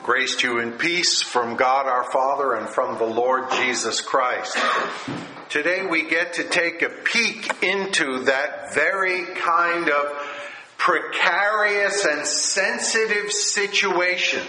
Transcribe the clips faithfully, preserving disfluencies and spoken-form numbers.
Grace to you and peace from God our Father and from the Lord Jesus Christ. Today we get to take a peek into that very kind of precarious and sensitive situation.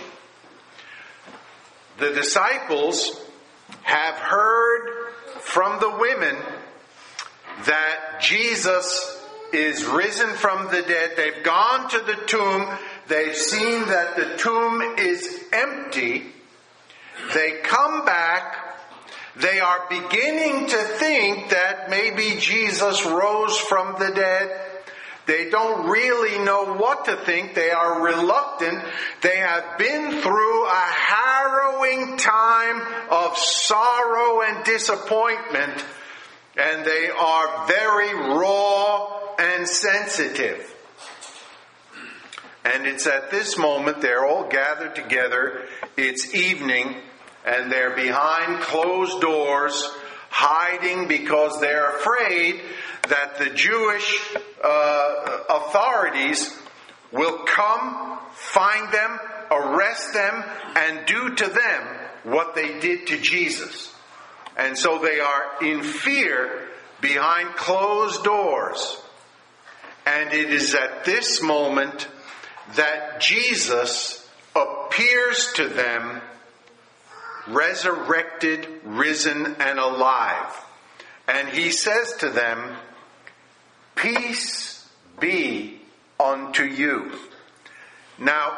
The disciples have heard from the women that Jesus is risen from the dead. They've gone to the tomb. They've seen that the tomb is empty. They come back. They are beginning to think that maybe Jesus rose from the dead. They don't really know what to think. They are reluctant. They have been through a harrowing time of sorrow and disappointment, and they are very raw and sensitive. And it's at this moment they're all gathered together. It's evening, and they're behind closed doors, hiding because they're afraid that the Jewish uh, authorities will come, find them, arrest them, and do to them what they did to Jesus. And so they are in fear behind closed doors. And it is at this moment that Jesus appears to them, resurrected, risen, and alive. And he says to them, "Peace be unto you." Now,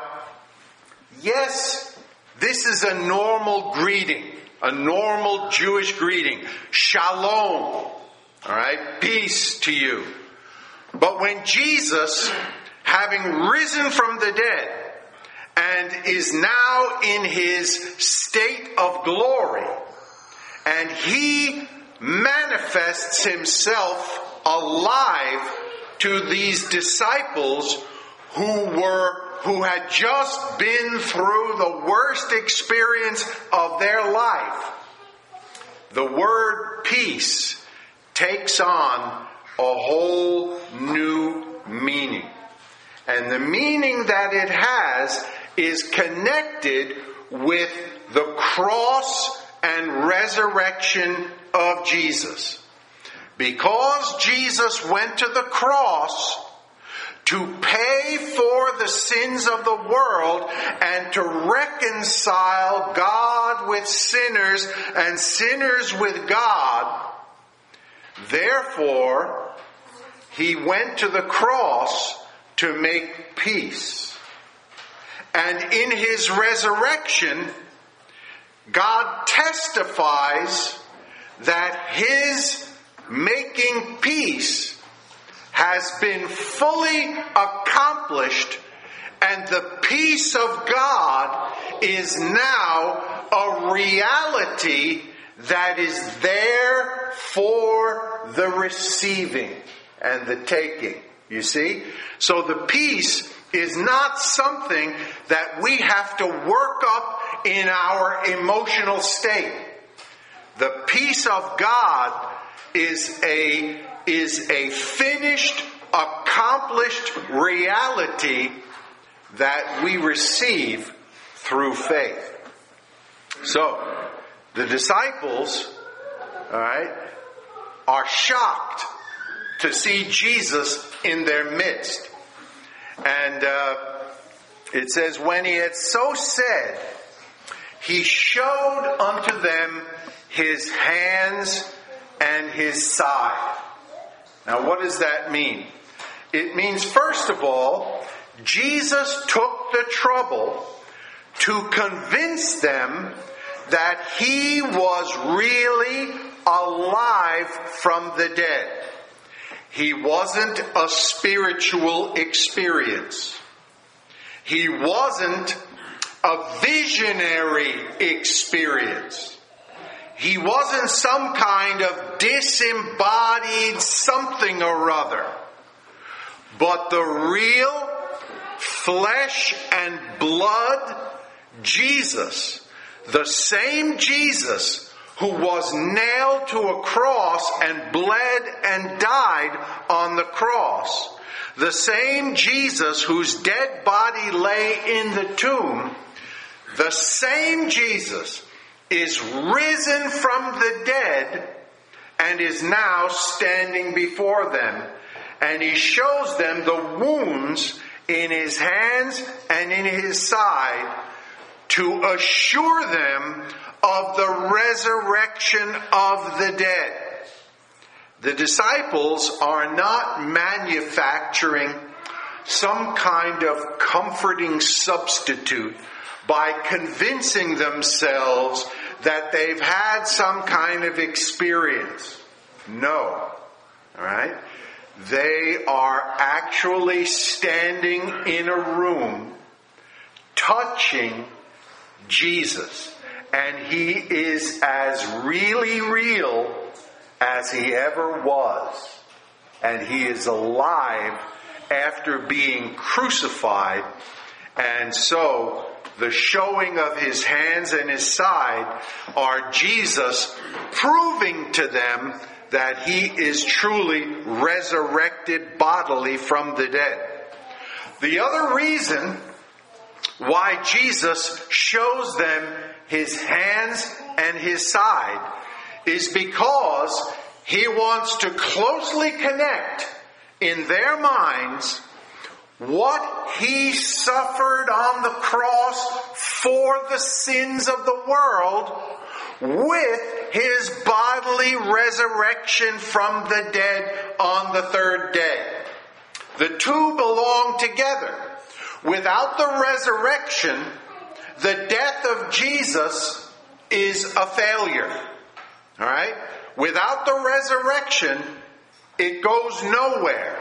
yes, this is a normal greeting, a normal Jewish greeting. Shalom. All right? Peace to you. But when Jesus, having risen from the dead, and is now in his state of glory, and he manifests himself alive to these disciples who were who had just been through the worst experience of their life, the word peace takes on a whole new meaning. And the meaning that it has is connected with the cross and resurrection of Jesus. Because Jesus went to the cross to pay for the sins of the world and to reconcile God with sinners and sinners with God, therefore, he went to the cross to make peace. And in his resurrection, God testifies that his making peace has been fully accomplished, and the peace of God is now a reality that is there for the receiving and the taking. You see? So the peace is not something that we have to work up in our emotional state. The peace of God is a, is a finished, accomplished reality that we receive through faith. So, the disciples, all right, are shocked to see Jesus in their midst. And uh, it says, when he had so said, he showed unto them his hands and his side. Now, what does that mean? It means, first of all, Jesus took the trouble to convince them that he was really alive from the dead. He wasn't a spiritual experience. He wasn't a visionary experience. He wasn't some kind of disembodied something or other. But the real flesh and blood Jesus, the same Jesus who was nailed to a cross and bled and died on the cross, the same Jesus whose dead body lay in the tomb, the same Jesus is risen from the dead and is now standing before them. And he shows them the wounds in his hands and in his side to assure them of the resurrection of the dead. The disciples are not manufacturing some kind of comforting substitute by convincing themselves that they've had some kind of experience. No. All right? They are actually standing in a room touching Jesus. And he is as really real as he ever was. And he is alive after being crucified. And so the showing of his hands and his side are Jesus proving to them that he is truly resurrected bodily from the dead. The other reason why Jesus shows them his hands and his side is because he wants to closely connect in their minds what he suffered on the cross for the sins of the world with his bodily resurrection from the dead on the third day. The two belong together. Without the resurrection, the death of Jesus is a failure. All right? Without the resurrection, it goes nowhere.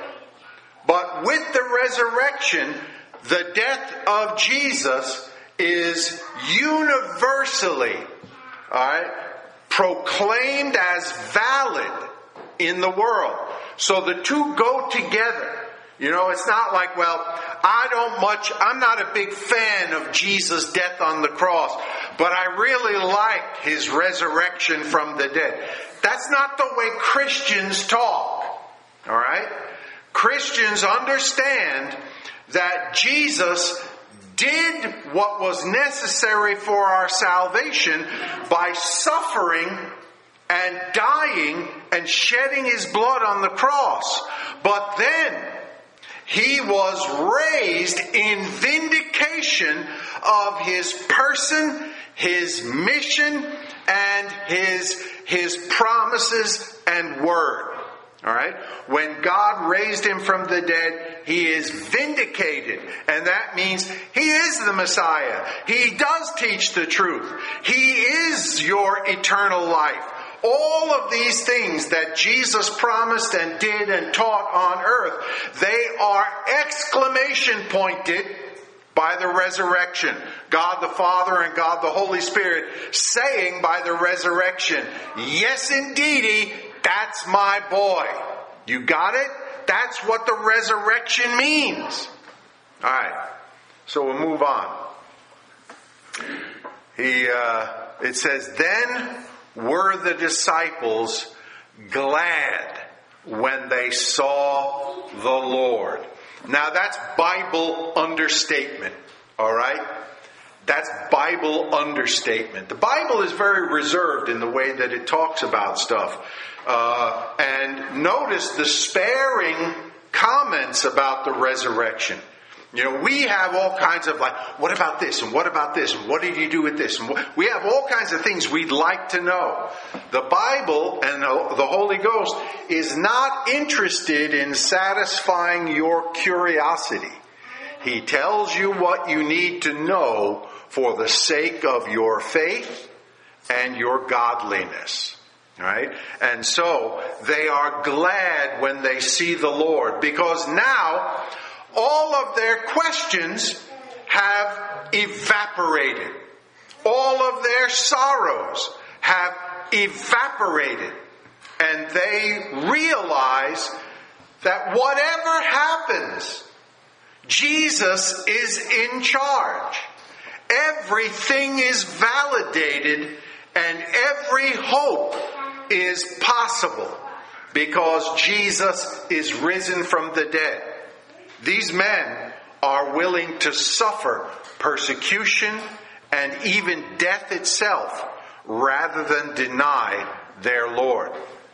But with the resurrection, the death of Jesus is universally, all right, proclaimed as valid in the world. So the two go together. You know, it's not like, well, I don't much, I'm not a big fan of Jesus' death on the cross, but I really like his resurrection from the dead. That's not the way Christians talk. All right? Christians understand that Jesus did what was necessary for our salvation by suffering and dying and shedding his blood on the cross. But then he was raised in vindication of his person, his mission, and his, his promises and word. All right? When God raised him from the dead, he is vindicated. And that means he is the Messiah. He does teach the truth. He is your eternal life. All of these things that Jesus promised and did and taught on earth, they are exclamation pointed by the resurrection. God the Father and God the Holy Spirit saying by the resurrection, yes indeedy, that's my boy. You got it? That's what the resurrection means. Alright, so we'll move on. He, uh, it says, then were the disciples glad when they saw the Lord. Now that's Bible understatement, all right? That's Bible understatement. The Bible is very reserved in the way that it talks about stuff. Uh, and notice the sparing comments about the resurrection. You know, we have all kinds of like, what about this? And what about this? And what did you do with this? And what, we have all kinds of things we'd like to know. The Bible and the Holy Ghost is not interested in satisfying your curiosity. He tells you what you need to know for the sake of your faith and your godliness. Right? And so they are glad when they see the Lord, because now all of their questions have evaporated. All of their sorrows have evaporated. And they realize that whatever happens, Jesus is in charge. Everything is validated and every hope is possible because Jesus is risen from the dead. These men are willing to suffer persecution and even death itself, rather than deny their Lord.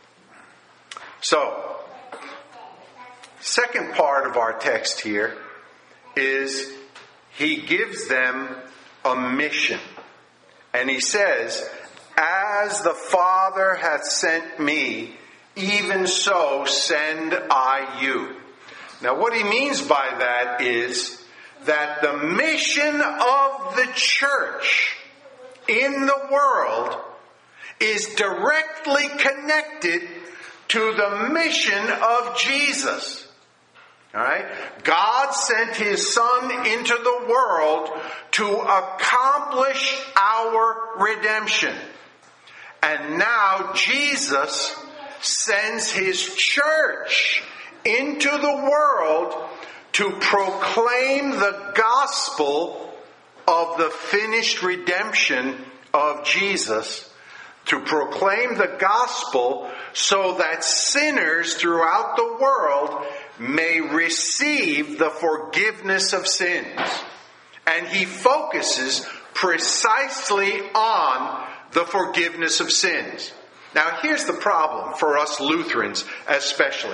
So, second part of our text here is he gives them a mission. And he says, as the Father hath sent me, even so send I you. Now what he means by that is that the mission of the church in the world is directly connected to the mission of Jesus. All right? God sent his Son into the world to accomplish our redemption. And now Jesus sends his church into the world to proclaim the gospel of the finished redemption of Jesus, to proclaim the gospel so that sinners throughout the world may receive the forgiveness of sins. And he focuses precisely on the forgiveness of sins. Now here's the problem for us Lutherans especially.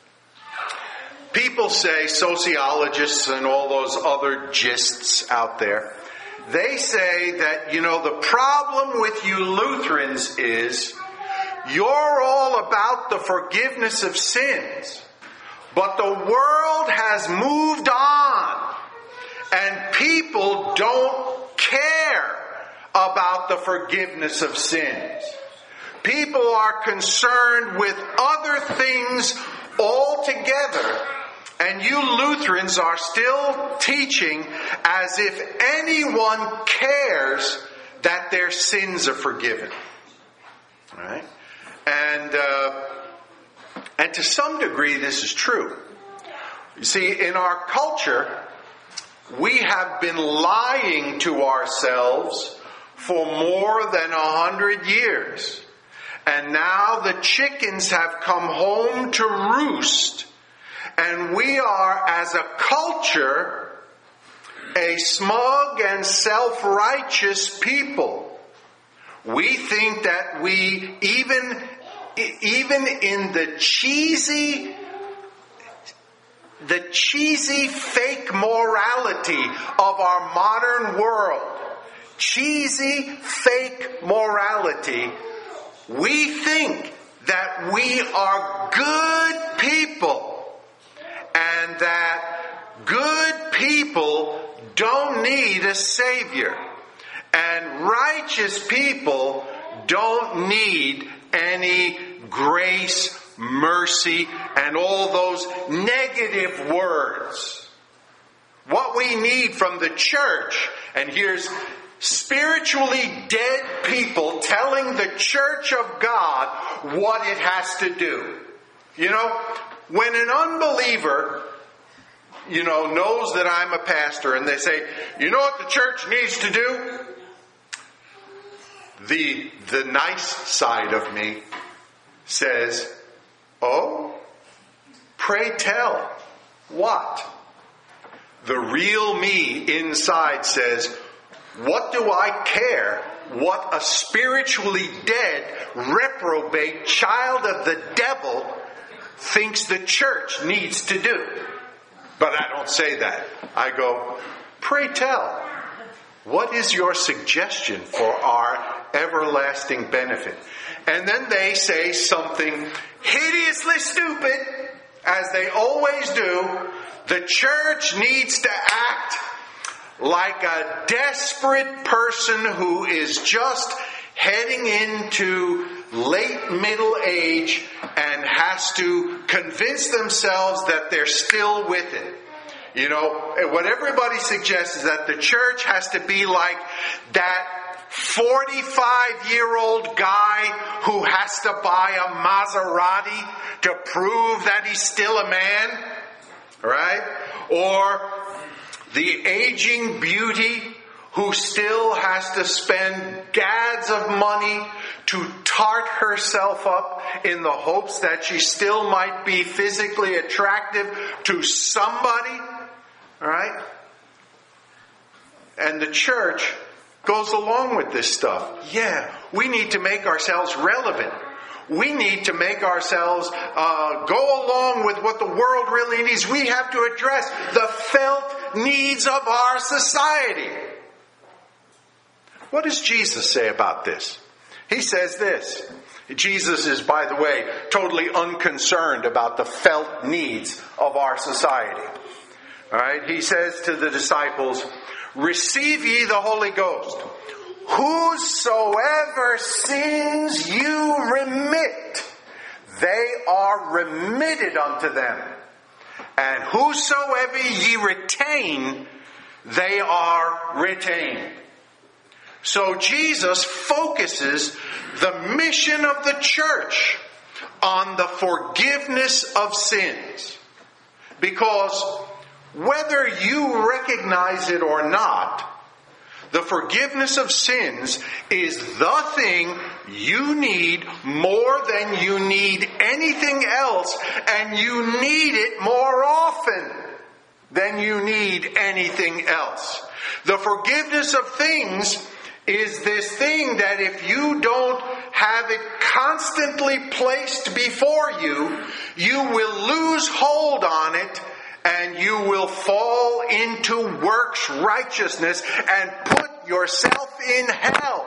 People say, sociologists and all those other gists out there, they say that, you know, the problem with you Lutherans is you're all about the forgiveness of sins, but the world has moved on and people don't care about the forgiveness of sins. People are concerned with other things altogether. And you Lutherans are still teaching as if anyone cares that their sins are forgiven. All right? And, uh, and to some degree this is true. You see, in our culture, we have been lying to ourselves for more than a hundred years. And now the chickens have come home to roost. And we are, as a culture, a smug and self-righteous people. We think that we, even, even in the cheesy, the cheesy fake morality of our modern world, cheesy fake morality, we think that we are good people. And that good people don't need a Savior. And righteous people don't need any grace, mercy, and all those negative words. What we need from the church, and here's spiritually dead people telling the church of God what it has to do. You know, when an unbeliever, you know, knows that I'm a pastor and they say, you know what the church needs to do? The, the nice side of me says, oh, pray tell, what? The real me inside says, what do I care what a spiritually dead, reprobate child of the devil thinks the church needs to do? But I don't say that. I go, pray tell, what is your suggestion for our everlasting benefit? And then they say something hideously stupid, as they always do. The church needs to act like a desperate person who is just heading into late middle age and has to convince themselves that they're still with it. You know, what everybody suggests is that the church has to be like that forty-five-year-old guy who has to buy a Maserati to prove that he's still a man, right? Or the aging beauty who still has to spend gads of money to tart herself up in the hopes that she still might be physically attractive to somebody, right? And the church goes along with this stuff. Yeah, we need to make ourselves relevant. We need to make ourselves uh, go along with what the world really needs. We have to address the felt needs of our society. What does Jesus say about this? He says this. Jesus is, by the way, totally unconcerned about the felt needs of our society. All right? He says to the disciples, "Receive ye the Holy Ghost. Whosoever sins you remit, they are remitted unto them. And whosoever ye retain, they are retained." So Jesus focuses the mission of the church on the forgiveness of sins. Because whether you recognize it or not, the forgiveness of sins is the thing you need more than you need anything else, and you need it more often than you need anything else. The forgiveness of things is this thing that if you don't have it constantly placed before you, you will lose hold on it and you will fall into works righteousness and put yourself in hell.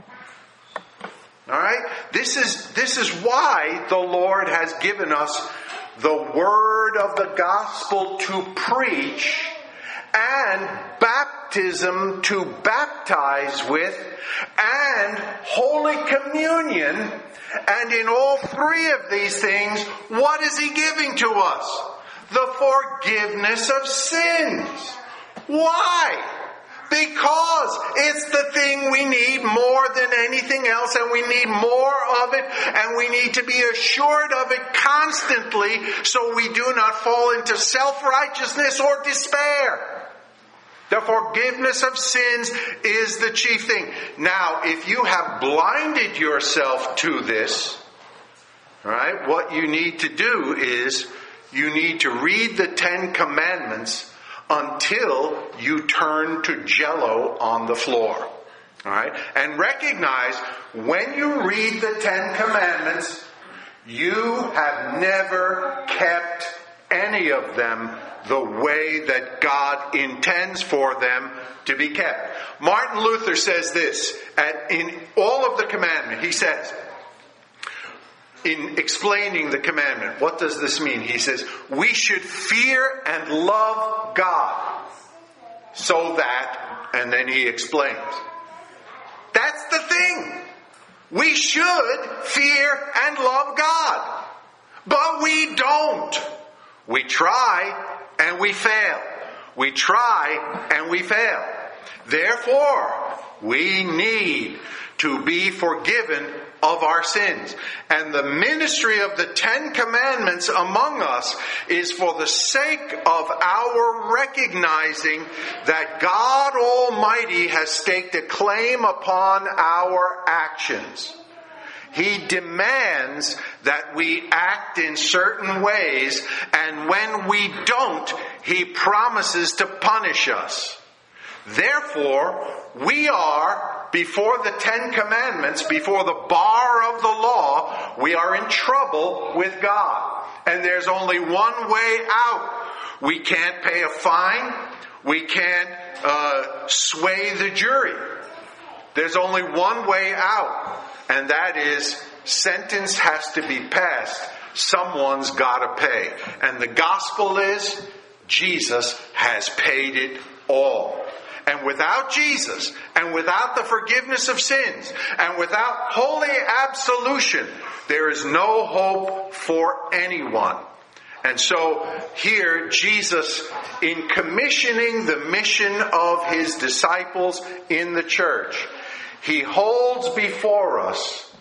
All right? This is, this is why the Lord has given us the word of the gospel to preach and baptism to baptize with, and Holy Communion. And in all three of these things, what is He giving to us? The forgiveness of sins. Why? Because it's the thing we need more than anything else, and we need more of it, and we need to be assured of it constantly so we do not fall into self-righteousness or despair. The forgiveness of sins is the chief thing. Now, if you have blinded yourself to this, right, what you need to do is you need to read the Ten Commandments until you turn to jello on the floor. All right? And recognize when you read the Ten Commandments, you have never kept any of them the way that God intends for them to be kept. Martin Luther says this, at, in all of the commandment, he says, in explaining the commandment, what does this mean? He says, we should fear and love God so that, and then he explains. That's the thing. We should fear and love God. But we don't. We try and we fail. We try and we fail. Therefore, we need to be forgiven of our sins. And the ministry of the Ten Commandments among us is for the sake of our recognizing that God Almighty has staked a claim upon our actions. He demands that we act in certain ways, and when we don't, He promises to punish us. Therefore, we are, before the Ten Commandments, before the bar of the law, we are in trouble with God. And there's only one way out. We can't pay a fine. We can't uh, sway the jury. There's only one way out. And that is, sentence has to be passed. Someone's got to pay. And the gospel is, Jesus has paid it all. And without Jesus, and without the forgiveness of sins, and without holy absolution, there is no hope for anyone. And so here, Jesus, in commissioning the mission of His disciples in the church, He holds before us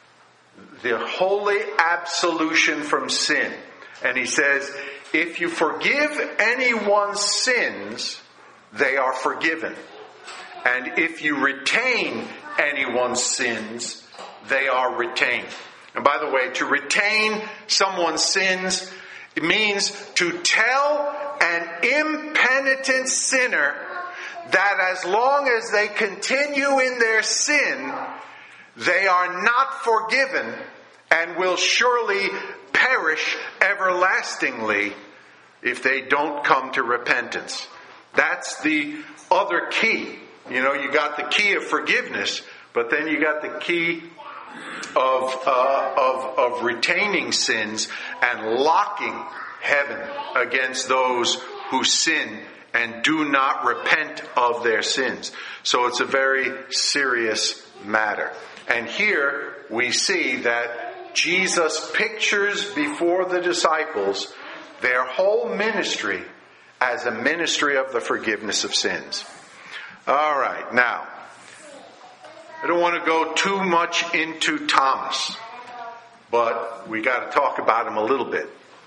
the holy absolution from sin. And He says, if you forgive anyone's sins, they are forgiven. And if you retain anyone's sins, they are retained. And by the way, to retain someone's sins, it means to tell an impenitent sinner that as long as they continue in their sin, they are not forgiven and will surely perish everlastingly if they don't come to repentance. That's the other key. You know, you got the key of forgiveness, but then you got the key of uh, of of retaining sins and locking heaven against those who sin and do not repent of their sins. So it's a very serious matter. And here we see that Jesus pictures before the disciples their whole ministry as a ministry of the forgiveness of sins. All right, now, I don't want to go too much into Thomas, but we got to talk about him a little bit.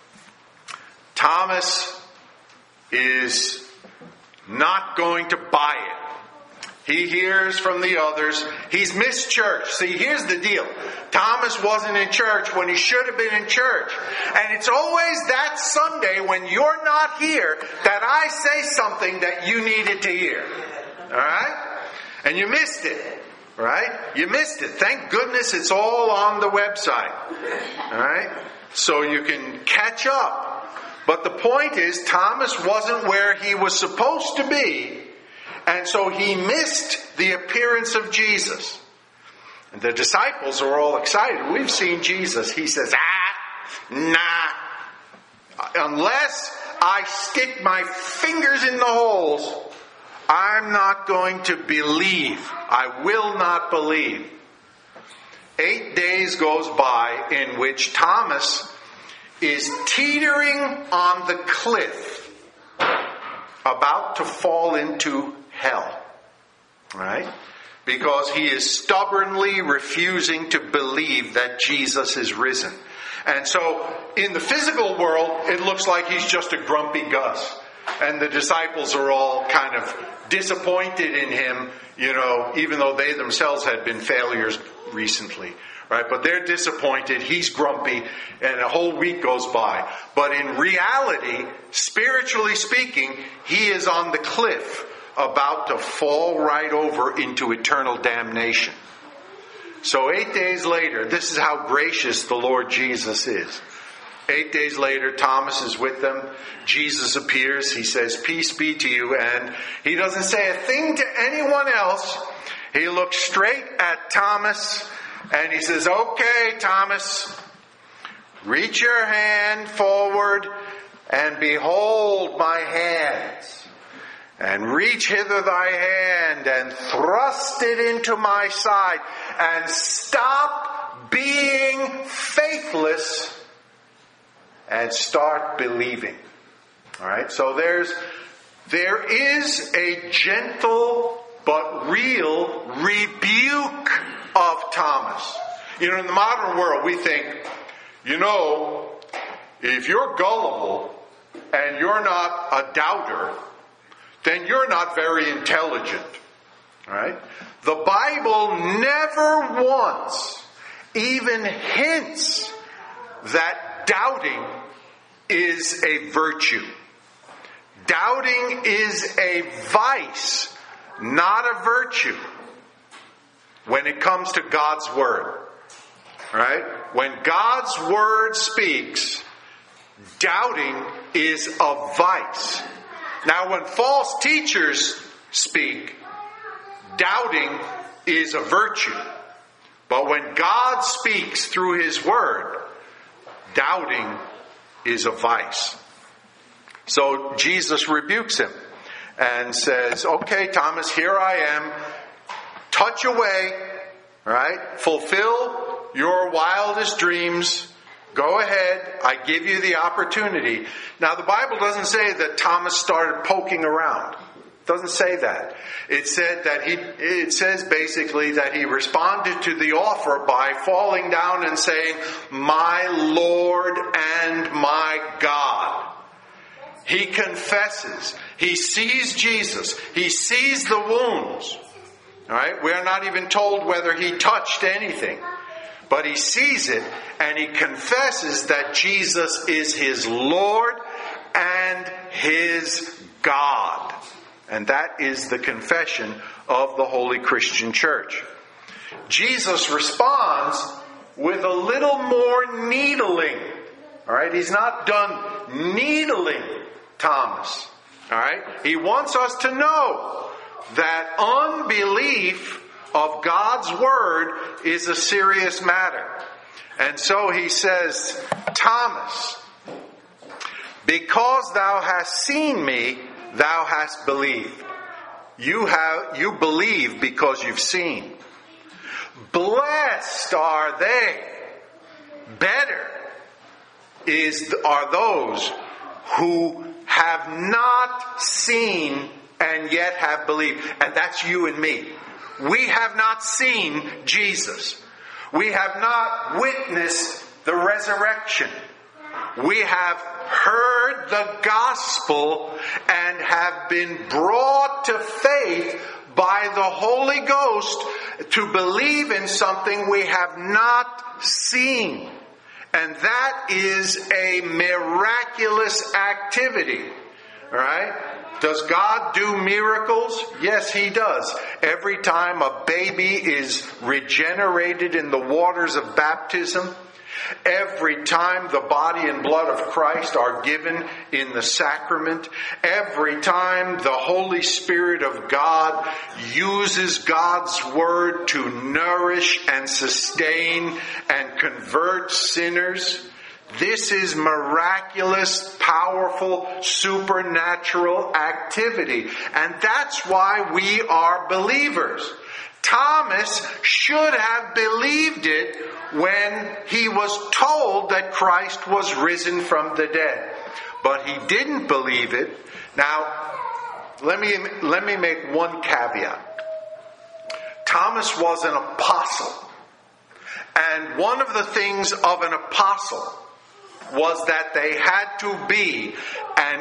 Thomas is not going to buy it. He hears from the others. He's missed church. See, here's the deal. Thomas wasn't in church when he should have been in church. And it's always that Sunday when you're not here that I say something that you needed to hear. All right? And you missed it. Right? You missed it. Thank goodness it's all on the website. All right? So you can catch up. But the point is, Thomas wasn't where he was supposed to be. And so he missed the appearance of Jesus. And the disciples are all excited. We've seen Jesus. He says, ah, nah. Unless I stick my fingers in the holes, I'm not going to believe. I will not believe. Eight days goes by in which Thomas is teetering on the cliff, about to fall into hell. Right? Because he is stubbornly refusing to believe that Jesus is risen. And so, in the physical world, it looks like he's just a grumpy Gus. And the disciples are all kind of disappointed in him, you know, even though they themselves had been failures recently. Right? But they're disappointed. He's grumpy. And a whole week goes by. But in reality, spiritually speaking, he is on the cliff, about to fall right over into eternal damnation. So eight days later, this is how gracious the Lord Jesus is. Eight days later, Thomas is with them. Jesus appears. He says, peace be to you. And he doesn't say a thing to anyone else. He looks straight at Thomas and he says, okay, Thomas, reach your hand forward and behold my hands. And reach hither thy hand and thrust it into my side and stop being faithless and start believing. All right. So there's there is a gentle but real rebuke of Thomas. You know, in the modern world, we think, you know, if you're gullible and you're not a doubter, then you're not very intelligent. All right? The Bible never once even hints that doubting is a virtue. Doubting is a vice, not a virtue, when it comes to God's Word. All right? When God's Word speaks, doubting is a vice. Now, when false teachers speak, doubting is a virtue. But when God speaks through His Word, doubting is a vice. So Jesus rebukes him and says, okay, Thomas, here I am. Touch away, right? Fulfill your wildest dreams. Go ahead. I give you the opportunity. Now, the Bible doesn't say that Thomas started poking around. It doesn't say that. It said that he, it says basically that he responded to the offer by falling down and saying, my Lord and my God. He confesses. He sees Jesus. He sees the wounds. All right? We're not even told whether he touched anything. But he sees it and he confesses that Jesus is his Lord and his God. And that is the confession of the Holy Christian Church. Jesus responds with a little more needling. All right, he's not done needling Thomas. All right, he wants us to know that unbelief of God's word is a serious matter. And so he says, Thomas, because thou hast seen me, thou hast believed. You have, you believe because you've seen. Blessed are they. Better is, are those who have not seen and yet have believed. And that's you and me. We have not seen Jesus. We have not witnessed the resurrection. We have heard the gospel and have been brought to faith by the Holy Ghost to believe in something we have not seen. And that is a miraculous activity. All right? Does God do miracles? Yes, He does. Every time a baby is regenerated in the waters of baptism, every time the body and blood of Christ are given in the sacrament, every time the Holy Spirit of God uses God's Word to nourish and sustain and convert sinners, this is miraculous, powerful, supernatural activity. And that's why we are believers. Thomas should have believed it when he was told that Christ was risen from the dead. But he didn't believe it. Now, let me, let me make one caveat. Thomas was an apostle. And one of the things of an apostle was that they had to be an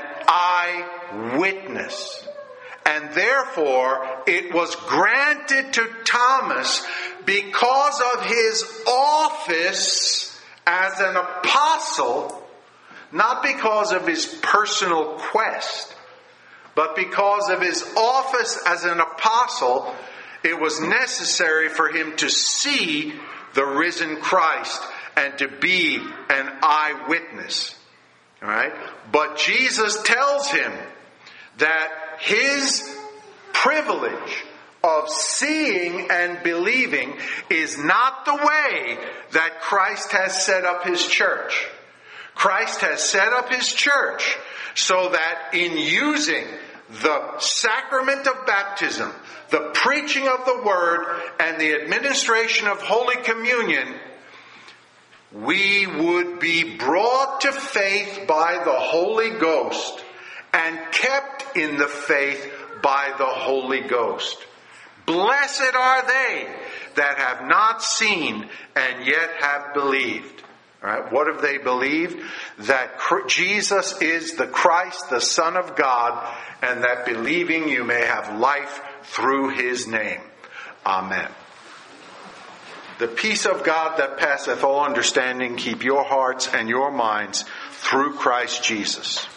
eyewitness. And therefore, it was granted to Thomas because of his office as an apostle, not because of his personal quest, but because of his office as an apostle, it was necessary for him to see the risen Christ and to be an eyewitness. All right? But Jesus tells him that his privilege of seeing and believing is not the way that Christ has set up His church. Christ has set up His church so that in using the sacrament of baptism, the preaching of the Word, and the administration of Holy Communion, we would be brought to faith by the Holy Ghost and kept in the faith by the Holy Ghost. Blessed are they that have not seen and yet have believed. All right, what have they believed? That Jesus is the Christ, the Son of God, and that believing you may have life through His name. Amen. The peace of God that passeth all understanding keep your hearts and your minds through Christ Jesus.